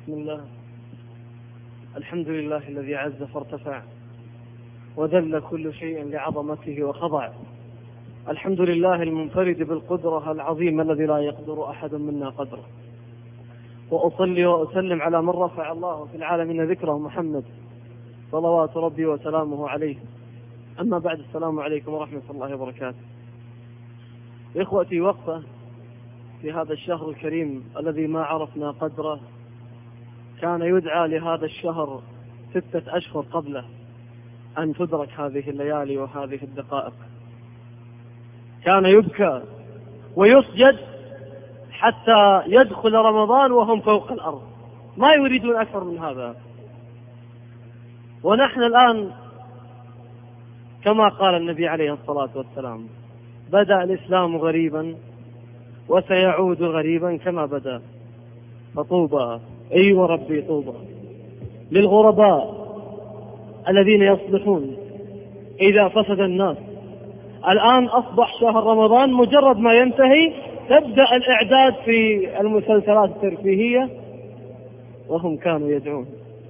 بسم الله. الحمد لله الذي عز فارتفع وذل كل شيء لعظمته وخضع. الحمد لله المنفرد بالقدرة العظيمة الذي لا يقدر أحد منا قدره. وأصلي وأسلم على من رفع الله في العالمين ذكره محمد صلوات ربي وسلامه عليه. أما بعد، السلام عليكم ورحمة الله وبركاته. إخوتي، وقفة في هذا الشهر الكريم الذي ما عرفنا قدره. كان يدعى لهذا الشهر 6 أشهر قبله أن تدرك هذه الليالي وهذه الدقائق. كان يبكى ويسجد حتى يدخل رمضان وهم فوق الأرض، ما يريدون أكثر من هذا. ونحن الآن كما قال النبي عليه الصلاة والسلام: بدأ الإسلام غريبا وسيعود غريبا كما بدأ. فطوبى، أيوة ربي طوبى للغرباء الذين يصلحون إذا فسد الناس. الآن أصبح شهر رمضان، مجرد ما ينتهي تبدأ الإعداد في المسلسلات الترفيهية، وهم كانوا يدعون.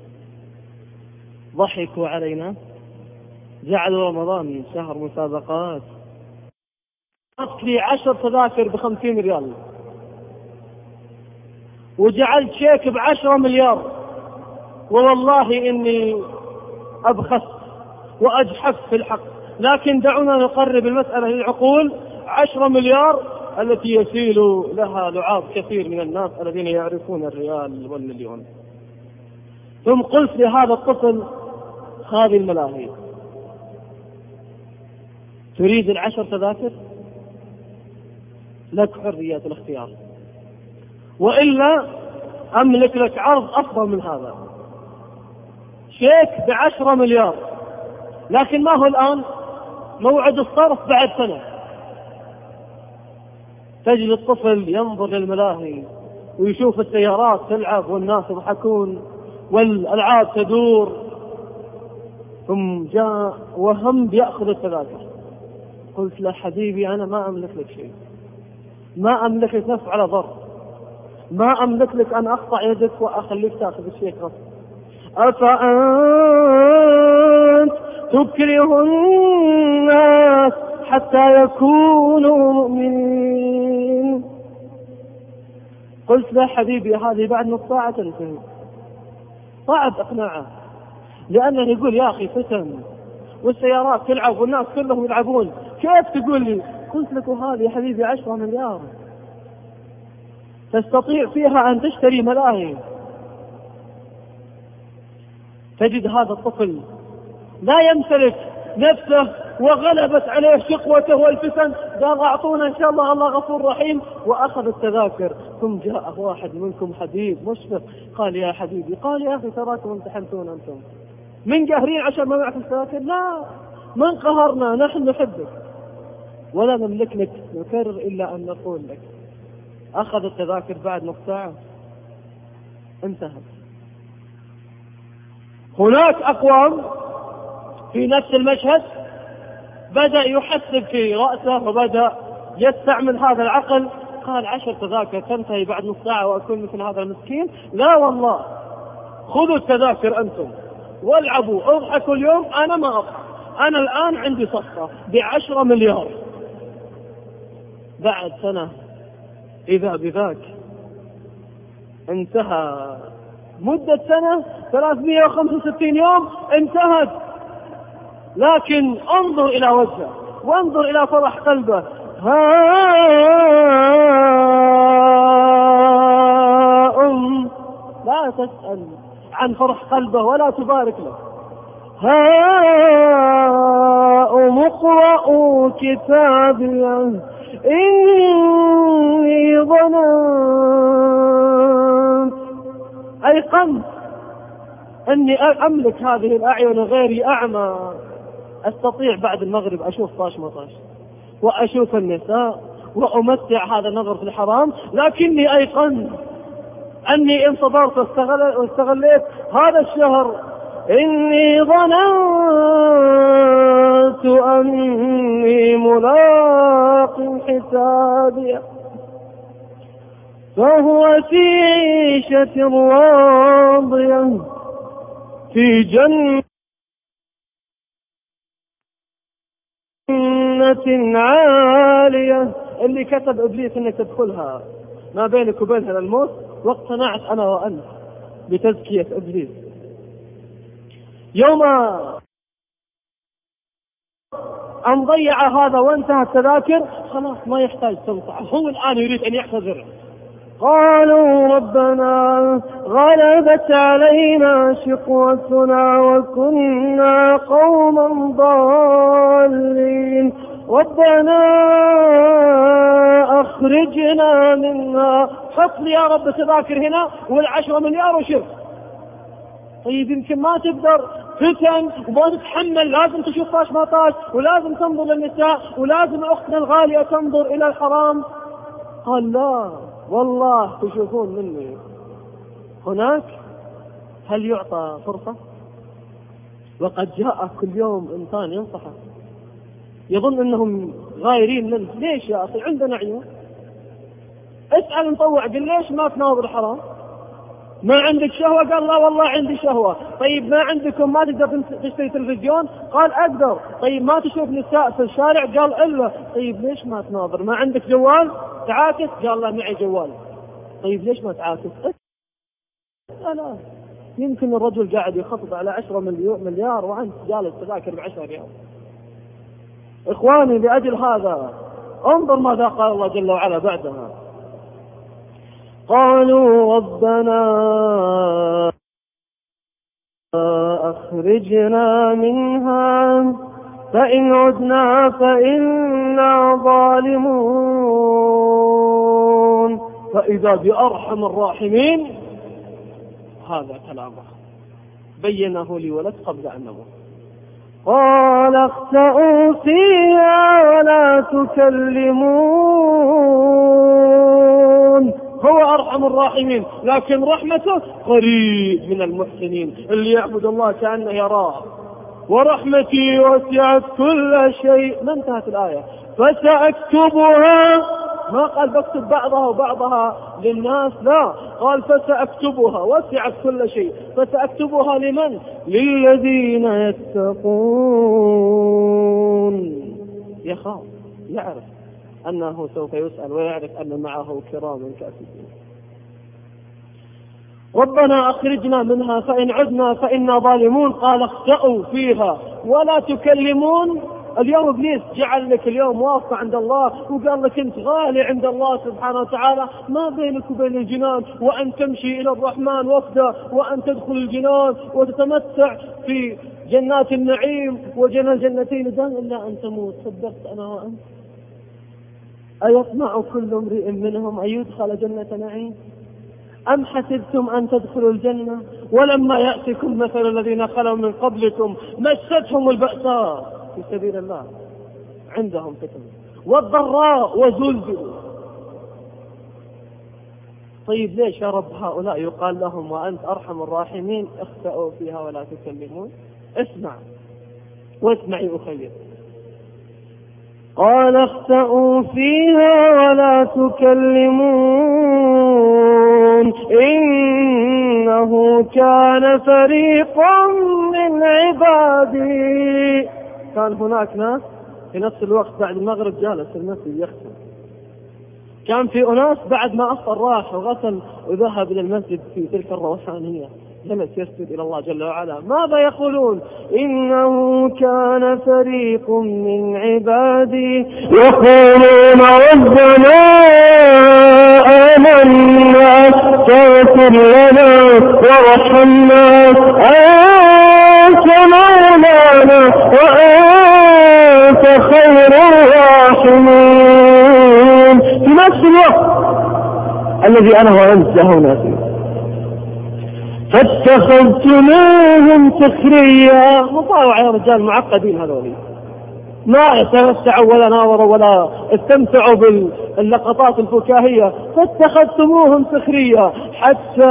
ضحكوا علينا، جعلوا رمضان شهر مسابقات. لي 10 تذاكر ب50 ريال، وجعلت شيك ب10 مليار، ووالله إني أبخس وأجحف في الحق. لكن دعونا نقرب المسألة للعقول. 10 مليار التي يسيل لها لعاب كثير من الناس الذين يعرفون الريال والمليون. ثم قلت لهذا الطفل: هذه الملاهي، تريد 10 تذاكر؟ لك حرية الاختيار، وإلا أملك لك عرض أفضل من هذا. شيك ب10 مليار، لكن ما هو الآن؟ موعد الصرف بعد سنة. تجد الطفل ينظر للملاهي ويشوف السيارات تلعب والناس يضحكون والألعاب تدور، ثم جاء وهم بيأخذ التذاكر. قلت له: حبيبي، أنا ما أملك لك شيء، ما أملك لك نفع على ضر، ما أملك لك أن أقطع يدك وأخليك تأخذ الشيء غصب. أفأنت تكره الناس حتى يكونوا مؤمنين؟ قلت له: حبيبي، هذه بعد نص ساعة تنتهي. صعب إقناعه، لأنه يقول: يا أخي فتن والسيارات تلعب والناس كلهم يلعبون، كيف تقول لي؟ قلت لك: هذه يا حبيبي 10 مليار تستطيع فيها أن تشتري ملاهي. تجد هذا الطفل لا يمتلك نفسه وغلبت عليه شقوته والفتن، قال: أعطونا إن شاء الله، الله غفور رحيم، وأخذ التذاكر. ثم جاء واحد منكم حبيب مشفق قال: يا حبيبي، قال: يا أخي تراكم امتحنتون أنتم من قاهرين عشان ما معكم التذاكر؟ لا، من قهرنا، نحن نحبك ولا نملك لك نكرر إلا أن نقول لك. أخذ التذاكر بعد نص ساعة انتهت. هناك أقوام في نفس المشهد بدأ يحسب في رأسه وبدأ يستعمل هذا العقل. قال: 10 تذاكر تنتهي بعد نص ساعة وأكون مثل هذا المسكين؟ لا والله، خذوا التذاكر أنتم والعبوا اضحكوا اليوم، أنا ما أضحك. أنا الآن عندي صفقة ب10 مليار. بعد سنة إذا بذاك انتهى مدة سنة 365 يوم انتهت. لكن انظر إلى وجهه وانظر إلى فرح قلبه. لا تسأل عن فرح قلبه ولا تبارك له. هاؤم اقرءوا كتابي إني ظننت، أيقنت أني أملك هذه الأعين، غيري أعمى. أستطيع بعد المغرب أشوف طاش مطاش وأشوف النساء وأمتع هذا النظر في الحرام، لكني أيقنت أني إن صبرت واستغليت هذا الشهر إني ظننت أني ملاق حسابي. فهو في عيشة راضية في جنة عالية. اللي كتب إبليس إنك تدخلها ما بينك وبينها الموت، واقتنعت أنا وأنت بتزكية إبليس. يوم أن ضيع هذا وانتهى التذاكر خلاص ما يحتاج تنصح، هو الآن يريد أن يعتذر. قالوا ربنا غلبت علينا شقوتنا وكنا قوما ضالين ربنا أخرجنا منها. حط لي يا رب تذاكر هنا وال10 مليار وشرف. طيب يمكن ما تقدر فتن وما تتحمل، لازم تشوف طاش ما طاش، ولازم تنظر للنساء، ولازم أختنا الغالية تنظر إلى الحرام. قال لا والله تشوفون مني هناك هل يعطى فرصة؟ وقد جاء كل يوم إنسان ينصحه يظن أنهم غايرين منه. ليش يا أخي عندنا عيون؟ اسأل مطوع قل ليش ما تناظر الحرام؟ ما عندك شهوة؟ قال لا والله عندي شهوة. طيب ما عندكم ما تقدر تشتري تلفزيون؟ قال أقدر. طيب ما تشوف نساء في الشارع؟ قال إلا. طيب ليش ما تناظر؟ ما عندك جوال تعاكس؟ قال لا معي جوال. طيب ليش ما تعاكس؟ لا يمكن الرجل قاعد يخطط على 10 مليار وأنت جالس تذاكر ب10 ريال. إخواني لأجل هذا انظر ماذا قال الله جل وعلا بعدها. قالوا ربنا أخرجنا منها فإن عدنا فإنا ظالمون. فإذا بأرحم الراحمين هذا كلامه بينه لي ولد قبل أن نموت. قال اخسئوا فيها ولا تكلمون. هو أرحم الراحمين لكن رحمته قريب من المحسنين اللي يعبد الله كأنه يراه. ورحمتي وسعت كل شيء. ما انتهت الآية فسأكتبها. ما قال بكتب بعضها وبعضها للناس، لا قال فسأكتبها وسعت كل شيء. فسأكتبها لمن؟ للذين يتقون. يخاف يعرف أنه سوف يسأل ويعرف أن معه كرام كاتبين. ربنا أخرجنا منها فإن عدنا فإنا ظالمون. قال اخسئوا فيها ولا تكلمون. اليوم إبليس جعل لك اليوم واقفة عند الله وقال لك أنت غالي عند الله سبحانه وتعالى، ما بينك وبين الجنان وأن تمشي إلى الرحمن وفدا، وأن تدخل الجنان وتتمتع في جنات النعيم الجنتين دان إلا أن تموت. صدقت أنا وأنت؟ أيطمع كل امرئ منهم أن يدخل جنة نعيم؟ أم حسبتم أن تدخلوا الجنة ولما يأتكم مثل الذين خلوا من قبلكم مستهم البأساء في سبيل الله عندهم فتن والضراء وزلزلوا. طيب ليش يا رب هؤلاء يقال لهم وأنت أرحم الراحمين اخسئوا فيها ولا تكلمون؟ اسمع واسمعي أخير. قال اخسئوا فيها ولا تكلمون إنه كان فريق من عبادي. كان هناك ناس في نفس الوقت بعد المغرب جالس في المسجد يختم. كان في أناس بعد ما أفطر راح وغسل وذهب إلى المسجد في تلك الروحانية جلس يسجد إلى الله جل وعلا. ماذا يقولون؟ إنه كان فريق من عبادي يقولون ربنا آمنا فاغفر لنا وارحمنا أنت مولانا وأنت خير الراحمين. في نفس الوقت الذي أنا وأنت له ناسين فاتخذتموهم سخريا. مطاوع يا رجال معقدين هذولي، ما يتمتعوا ولا ناظروا ولا استمتعوا باللقطات الفكاهية. فاتخذتموهم سخريا حتى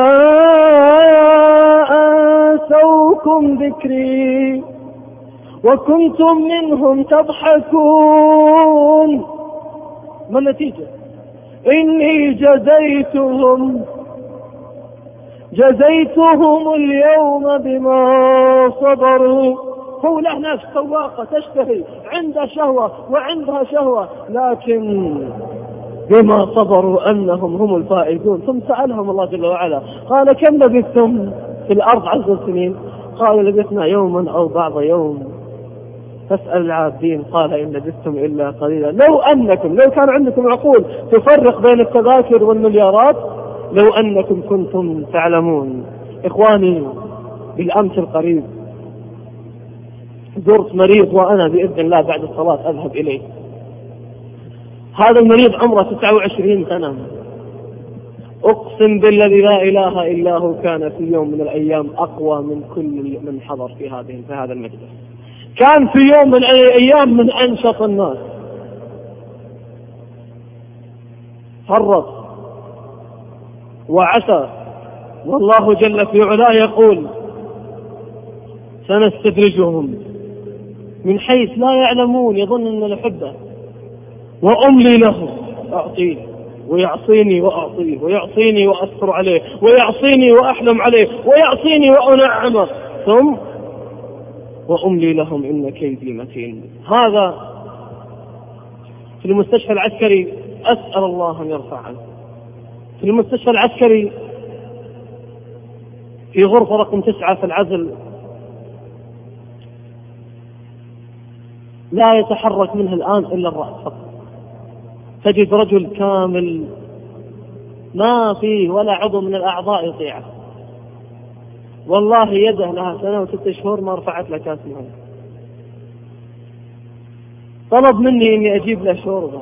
أنسوكم ذكري وكنتم منهم تضحكون. ما النتيجة؟ إني جزيتهم اليوم بما صبروا. هو له نفس سواقة تشتهي، عندها شهوة وعندها شهوة، لكن بما صبروا أنهم هم الفائزون. ثم سألهم الله جل وعلا قال كم لبثتم في الأرض 10 سنين؟ قالوا لبثنا يوما أو بعض يوم. فاسأل العابدين قال إن لبثتم إلا قليلا. لو كان عندكم عقول تفرق بين التذاكر والمليارات، لو أنكم كنتم تعلمون. إخواني، بالأمس القريب زرت مريض، وأنا بإذن الله بعد الصلاة أذهب إليه. هذا المريض عمره 29 سنة. أقسم بالذي لا إله إلا هو كان في يوم من الأيام أقوى من كل من حضر في هذا المجلس. كان في يوم من الأيام من أنشط الناس. فرط وعسى، والله جل في علاه يقول سنستدرجهم من حيث لا يعلمون، يظن أن الحبة، وأملي له، أعطيه ويعصيني وأعطيه، ويعصيني وأستر عليه، ويعصيني وأحلم عليه، ويعصيني وأنعمه، ثم وأملي لهم إن كيدي متين. هذا في المستشفى العسكري، أسأل الله أن يرفع عنه. في المستشفى العسكري في غرفة رقم 9 في العزل، لا يتحرك منها الآن إلا الرأس فقط. تجد رجل كامل ما فيه ولا عضو من الأعضاء يطيعه. والله يده لها 1 و6 شهور ما رفعت له كاس ماء. طلب مني إني أجيب له شوربة.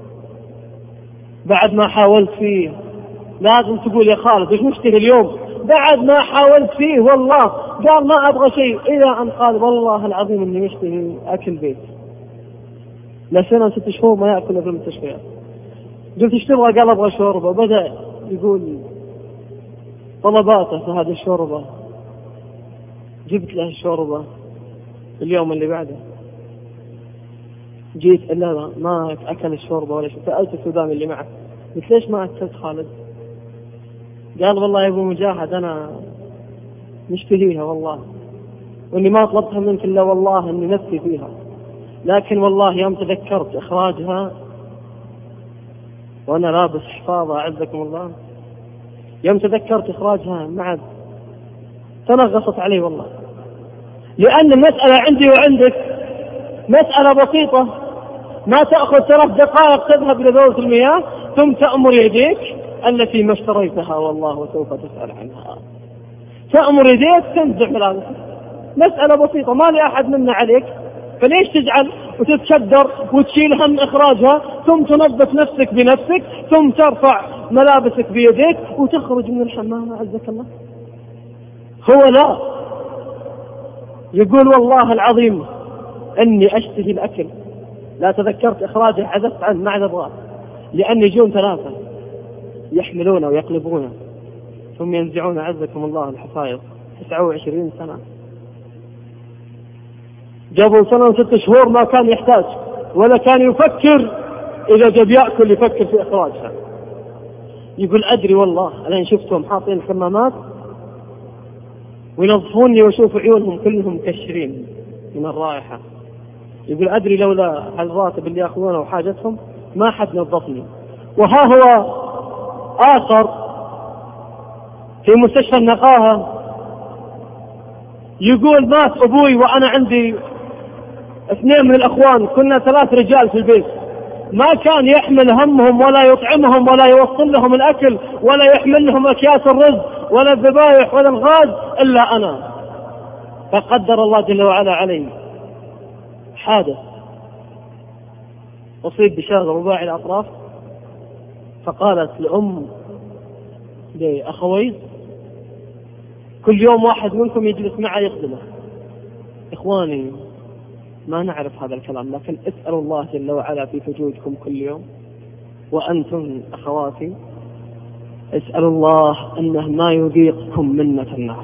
بعد ما حاولت فيه، لازم تقول يا خالد إيش مشتهي اليوم؟ بعد ما حاولت فيه والله قال ما أبغى شيء، إذا أن قال والله العظيم إني مشتهي أكل بيت. لا 1 و 6 شهور ما يأكل في المستشفيات. قلت ايش تبغى؟ قال أبغى شوربة. بدأ يقول طلباته في هذه الشوربة. جبت له الشوربة. اليوم اللي بعده جيت إلا ما أكل الشوربة ولا شيء. سألت السوداني اللي معه قلت ليش ما أكلت خالد؟ قال والله يا أبو مجاهد أنا مشتهيها والله، وإني ما طلبتها منك إلا والله إني نفسي فيها، لكن والله يوم تذكرت إخراجها وأنا لابس حفاظة أعزكم الله، يوم تذكرت إخراجها معد تنغصت علي والله. لأن المسألة عندي وعندك مسألة بسيطة، ما تأخذ 3 دقائق تذهب إلى دورة المياه ثم تأمر يديك التي ما اشتريتها والله وسوف تسأل عنها. تأمر يديك تنزع ملابسك، مسألة بسيطة ما لي أحد منا عليك، فليش تجعل وتتشدر وتشيل هم إخراجها ثم تنظف نفسك بنفسك ثم ترفع ملابسك بيديك وتخرج من الحمام أعزك الله؟ هو لا يقول والله العظيم أني أشتهي الأكل، لا تذكرت إخراجه عزفت عنه مع الرأس، لأن يجون 3 يحملونه ويقلبونه ثم ينزعون أعزكم الله الحفايظ. 29 سنة. قبل 1 و6 شهور ما كان يحتاج ولا كان يفكر، إذا جاب يأكل يفكر في إخراجها. يقول أدري والله الآن شفتهم حاطين الحمامات وينظفوني واشوف عيونهم كلهم مكشرين من الرائحة. يقول أدري لولا الراتب اللي يأخذونه وحاجتهم ما حد نظفني. وها هو آخر في مستشفى النقاهة يقول مات أبوي وأنا عندي 2 من الأخوان، كنا 3 رجال في البيت، ما كان يحمل همهم ولا يطعمهم ولا يوصل لهم الأكل ولا يحمل لهم أكياس الرز ولا الذبائح ولا الغاز إلا أنا. فقدر الله جل وعلا علي حادث، أصيب بشلل رباعي الأطراف. فقالت لأم لأخوي كل يوم واحد منكم يجلس معي يخدمه. إخواني ما نعرف هذا الكلام، لكن اسأل الله جل وعلا في وجودكم كل يوم، وأنتم أخواتي اسأل الله أنه ما يذيقكم منة الناس.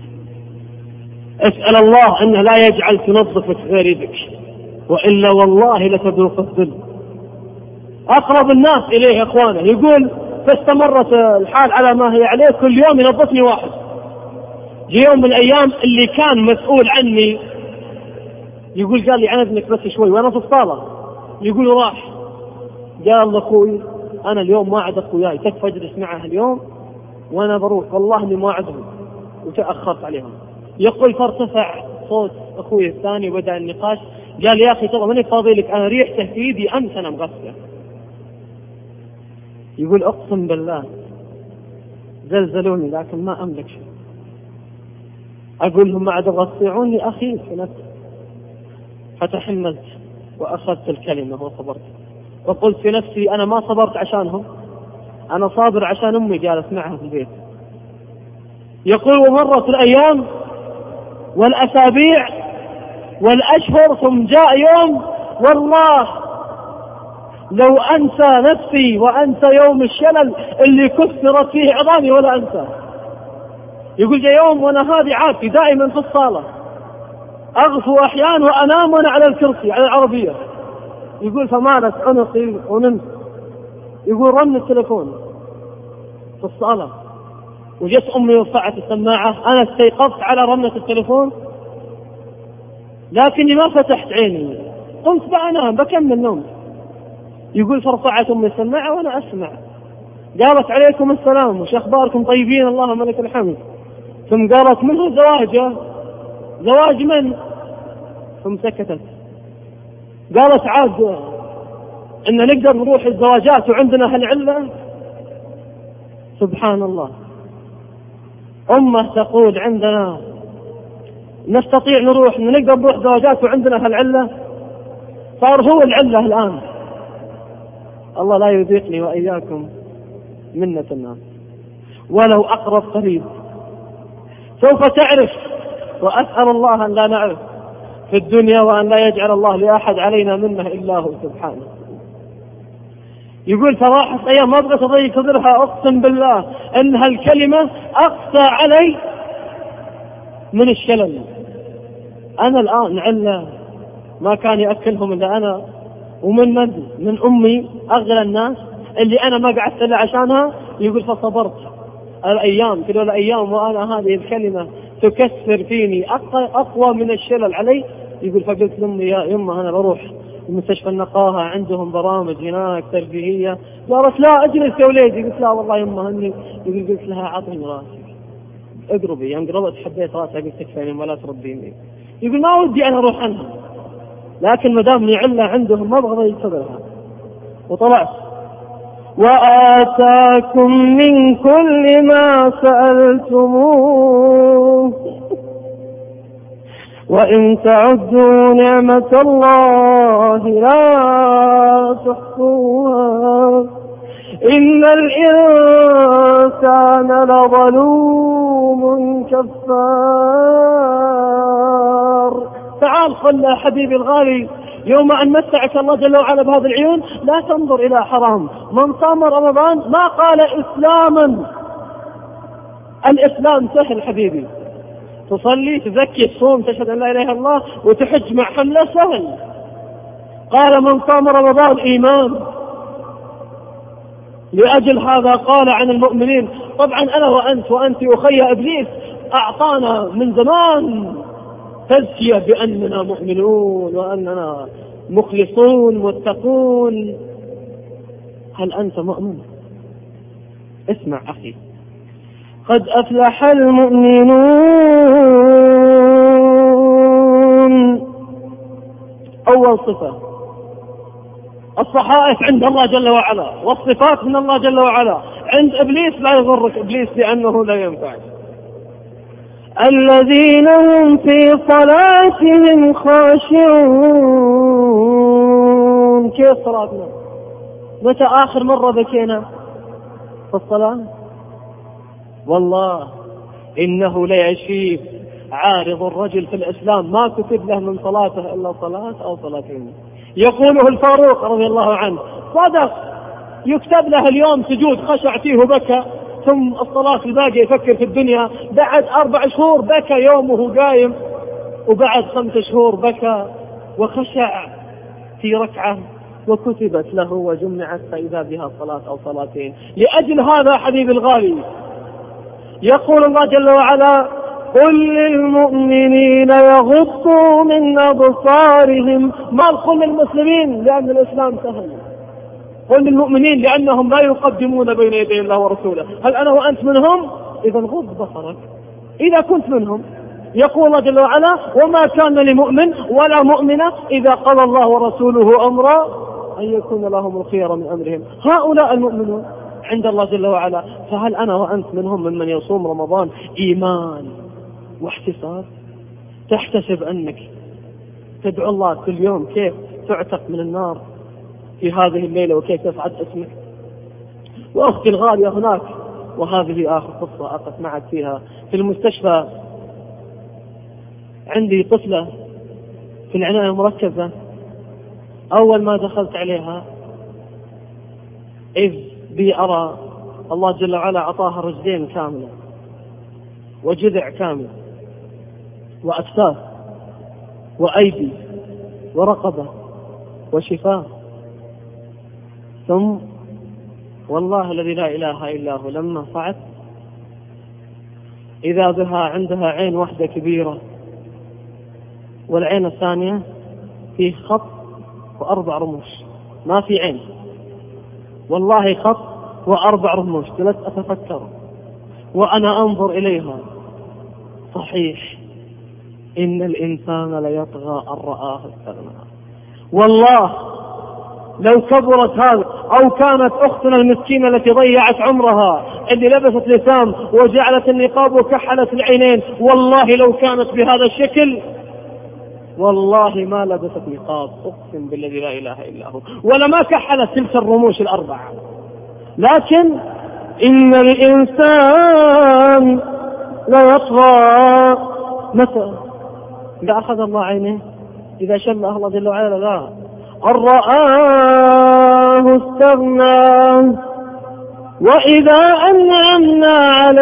اسأل الله أنه لا يجعل تنظفك غير يدك، وإلا والله لتذوق الذل. أقرب الناس إليه إخوانه. يقول فاستمرت الحال على ما هي عليه، كل يوم ينظفني واحد. جاء يوم من الأيام اللي كان مسؤول عني يقول قال لي عن إذنك بس شوي وأنا في الصالة. يقول راح قال أخوي أنا اليوم ما عاد أخوياي، تكفى أجلس معه اليوم وأنا بروح، والله إني ما عدهم وتأخرت عليهم. يقول فارتفع صوت أخوي الثاني وبدأ النقاش. قال يا أخي ترى ماني فاضي لك، أنا ريحته في يدي أمس أنا مغسله. يقول أقسم بالله زلزلوني لكن ما أملك شيء. أقول لهم ما عاد تغطيعوني أخي في نفسي. فتحملت وأخذت الكلمة وصبرت، وقلت في نفسي أنا ما صبرت عشانهم، أنا صابر عشان أمي جالس معها في البيت. يقول ومرت الأيام والأسابيع والأشهر، ثم جاء يوم والله لو أنسى نفسي وأنسى يوم الشلل اللي كسرت فيه عظامي ولا أنسى. يقول جاء يوم وأنا هذه عادتي دائما في الصالة، أغفو أحيان وأنام وأنا على الكرسي على العربية. يقول فمالت عنقي ونمت. يقول رن التليفون في الصالة، وجت أمي ورفعت السماعة. أنا استيقظت على رنة التليفون لكني ما فتحت عيني، قمت بأنام بكمل نوم. يقول فرفعت أمي السماعة وأنا أسمع، قالت عليكم السلام وش أخباركم طيبين اللهم لك الحمد. ثم قالت منه زواجه، زواج من؟ ثم سكتت. قالت عاد إن نقدر نروح الزواجات وعندنا هالعلة. سبحان الله، أمه تقول عندنا نستطيع نروح نقدر نروح زواجات وعندنا هالعلة. صار هو العلة الآن. الله لا يذيقني وإياكم منة الناس ولو أقرب قريب. سوف تعرف، وأسأل الله أن لا نعرف في الدنيا، وأن لا يجعل الله لأحد علينا منه إلا هو سبحانه. يقول فراحت أيام ما أبغى تضيق صدرها، أقسم بالله أن هالكلمة أقسى علي من الشلل. أنا الآن علة ما كان يأكلهم إلا أنا، ومن أمي أغلى الناس اللي أنا ما قعدت إلا عشانها. يقول فصبرت الأيام كل الأيام وأنا هذه الكلمة تكسر فيني أقوى من الشلل علي. يقول فقلت لأمي يا يمه أنا بروح مستشفى النقاهة عندهم برامج هناك تربيهية. قالت لا أجلس يا وليدي. قلت لا والله يمه هني. يقول قلت لها عطني راسي اقربي. يوم قربت حبيت راسها قلت تكفيني ولا تربيني. يقول ما ودي أنا أروح عنها، لكن مدامني علة عندهم ما أبغى يصدرها. وطلعت وآتاكم من كل ما سألتموه وإن تعدوا نعمة الله لا تحصوها إن الإنسان لظلوم كفار. تعال خلى حبيبي الغالي يوم أن متعك الله جل وعلا بهذه العيون لا تنظر إلى حرام. من صام رمضان ما قال إسلاما. الإسلام سهل حبيبي، تصلي تزكي تصوم تشهد أن لا إله إلا الله وتحج مع حملة سهل. قال من صام رمضان إيمان. لأجل هذا قال عن المؤمنين. طبعا أنا وأنت أخي إبليس أعطانا من زمان تزكية بأننا مؤمنون وأننا مخلصون متقون. هل أنت مؤمن؟ اسمع أخي، قد أفلح المؤمنون. أول صفة الصحائف عند الله جل وعلا، والصفات من الله جل وعلا. عند إبليس لا يضرك إبليس لأنه لا ينفعك. الذين هم في صلاتهم خاشعون. كيف صلاتنا؟ متى آخر مرة بكينا في الصلاة؟ والله إنه ليشيب عارض الرجل في الإسلام ما كتب له من صلاته إلا صلاة أو صلاتين. يقوله الفاروق رضي الله عنه صدق، يكتب له اليوم سجود خشع فيه وبكى، ثم الصلاة الباقي يفكر في الدنيا. بعد 4 شهور بكى يومه قايم، وبعد 5 شهور بكى وخشع في ركعة وكتبت له وجمعت فإذا بها صلاة أو صلاتين. لأجل هذا حبيب الغالي يقول الله جل وعلا: قل للمؤمنين يغضوا من أبصارهم. ما قل للمسلمين لأن الإسلام سهل، قل للمؤمنين لأنهم لا يقدمون بين يدي الله ورسوله. هل أنا وأنت منهم؟ إذا غض بصرك إذا كنت منهم. يقول الله جل وعلا: وما كان لمؤمن ولا مؤمنة إذا قضى الله ورسوله أمرا أن يكون لهم الخير من أمرهم. هؤلاء المؤمنون عند الله جل وعلا. فهل أنا وأنت منهم ممن يصوم رمضان إيمان واحتساب؟ تحتسب أنك تدعو الله كل يوم كيف تعتق من النار في هذه الليلة وكيف يصعد اسمك. وأختي الغالية هناك، وهذه آخر قصة أقف معك فيها في المستشفى. عندي طفلة في العناية المركزة، أول ما دخلت عليها إذ بي أرى الله جل وعلا أعطاها رجلين كاملة وجذع كامل وأكتاف وأيدي ورقبة وشفاه. ثم والله الذي لا إله إلا هو لما صعدت إذا بها عندها عين واحدة كبيرة، والعين الثانية فيه خط و4 رموش، ما في عين، والله خط و4 رموش. جلست أتفكر وأنا أنظر إليها، صحيح إن الإنسان ليطغى أن رآه استغنى. والله لو كبرت هذا أو كانت أختنا المسكينة التي ضيعت عمرها اللي لبست لسان وجعلت النقاب وكحلت العينين، والله لو كانت بهذا الشكل والله ما لبست نقاب، أقسم بالذي لا إله إلا هو، ولا ما كحلت تلك الرموش ال4. لكن إن الإنسان ليطغى متى إذا أخذ الله عينه، إذا شم الله جل وعلا لا أن رآه استغنى. وإذا أنعمنا على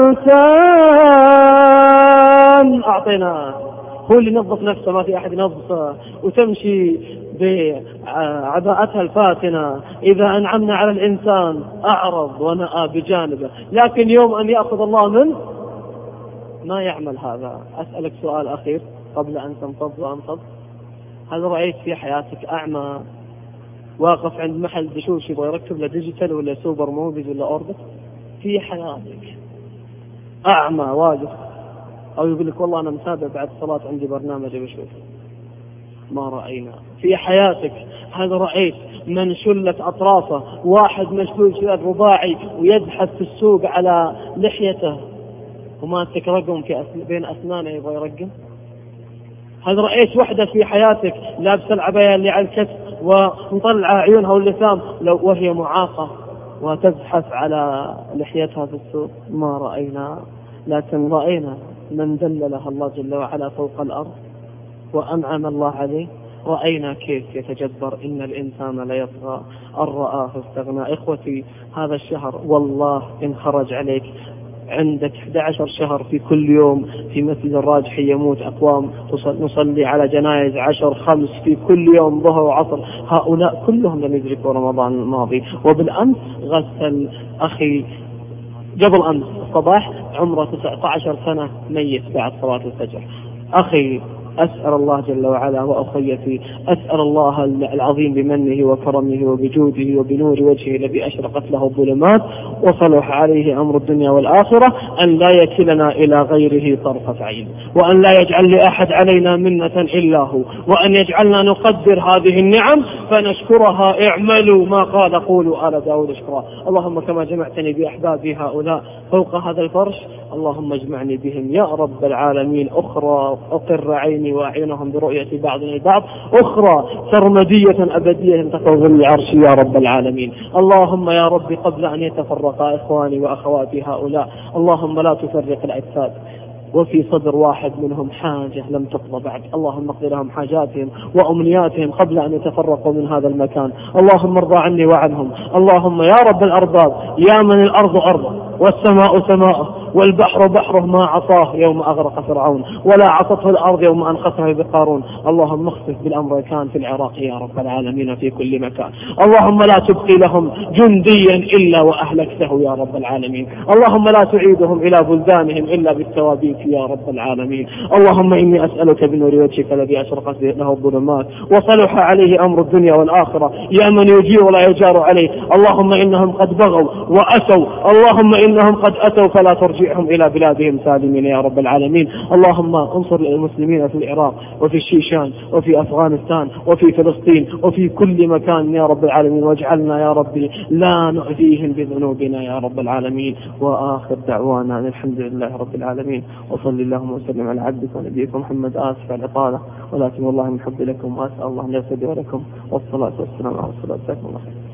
الإنسان أعطيناه. هو اللي نظف نفسه، ما في أحد ينظفه، وتمشي بعباءتها الفاتنة. إذا أنعمنا على الإنسان أعرض ونأى بجانبه. لكن يوم أن يأخذ الله منه ما يعمل هذا. أسألك سؤال أخير قبل أن تنفض وأنفض. هل رأيت في حياتك أعمى واقف عند محل دشوش يبغى يركب له ديجيتال ولا سوبر موفيز ولا أوربت؟ في حياتك أعمى واقف أو يقول لك والله أنا متابع بعد الصلاة عندي برنامج بشوف؟ ما رأينا. في حياتك هل رأيت من شلت أطرافه، واحد مشلول شلال رباعي ويزحف في السوق على لحيته وما تكرقم بين أسنانه يبغى يرقم؟ هل رأيت وحدة في حياتك لابسة العباية اللي على الكتف ومطلعة عيونها واللثام وهي معاقة وتزحف على لحيتها في السوق؟ ما رأينا. لكن رأينا من دللها الله جل وعلا فوق الأرض وأنعم الله عليه. رأينا كيف يتجبر. إن الإنسان ليطغى أن رآه استغنى. إخوتي، هذا الشهر والله إن خرج عليك عندك 11 شهر في كل يوم في مسجد الراجحي يموت أقوام، نصلي على جنائز 10 5 في كل يوم ظهر وعصر. هؤلاء كلهم لم يدركوا رمضان الماضي. وبالأمس غسل أخي قبل أمس الصباح عمره 19 سنة ميت بعد صلاة الفجر. أخي أسأل الله جل وعلا وأخيتي أسأل الله العظيم بمنه وكرمه وبجوده وبنور وجهه الذي أشرقت له الظلمات وصلح عليه أمر الدنيا والآخرة أن لا يكلنا إلى غيره طرفة عين، وأن لا يجعل لأحد علينا منة إلا هو، وأن يجعلنا نقدر هذه النعم فنشكرها. اعملوا ما قال قولوا آل داود اشكرا. اللهم كما جمعتني بأحبابي هؤلاء فوق هذا الفرش اللهم اجمعني بهم يا رب العالمين. أخرى أقر عيني وأعينهم برؤية بعض البعض، أخرى سرمدية أبدية تحت ظل العرش يا رب العالمين. اللهم يا رب قبل أن يتفرق إخواني وأخواتي هؤلاء اللهم لا تفرق الأجساد وفي صدر واحد منهم حاجة لم تقضى بعد. اللهم اقض لهم حاجاتهم وأمنياتهم قبل أن يتفرقوا من هذا المكان. اللهم ارضى عني وعنهم. اللهم يا رب الأرباب يا من الأرض أرضه والسماء سماءه والبحر بحره ما عصاه يوم أغرق فرعون، ولا عصته الأرض يوم أنخسها بقارون. اللهم اخسف بالأمر كان في العراق يا رب العالمين في كل مكان. اللهم لا تبقي لهم جنديا إلا وأهلكته يا رب العالمين. اللهم لا تعيدهم إلى بلدانهم إلا بالتوابيت يا رب العالمين. اللهم إني أسألك بنور وجهك الذي أشرقت له الظلمات وصلح عليه أمر الدنيا والآخرة يا من يجير ولا يجار عليه. اللهم إنهم قد بغوا وأتوا، اللهم إنهم قد أتوا فلا ترجعهم إلى بلادهم سالمين يا رب العالمين. اللهم انصر المسلمين في العراق وفي الشيشان وفي أفغانستان وفي فلسطين وفي كل مكان يا رب العالمين، واجعلنا يا ربي لا نؤذيهم بذنوبنا يا رب العالمين. وآخر دعوانا الحمد لله رب العالمين، وصلى اللهم وسلم على عبدك ونبيك محمد. آسف على الإطالة ولكن والله من حب لكم وأسأل الله أن يغفر لكم، والصلاة والسلام على رسول الله.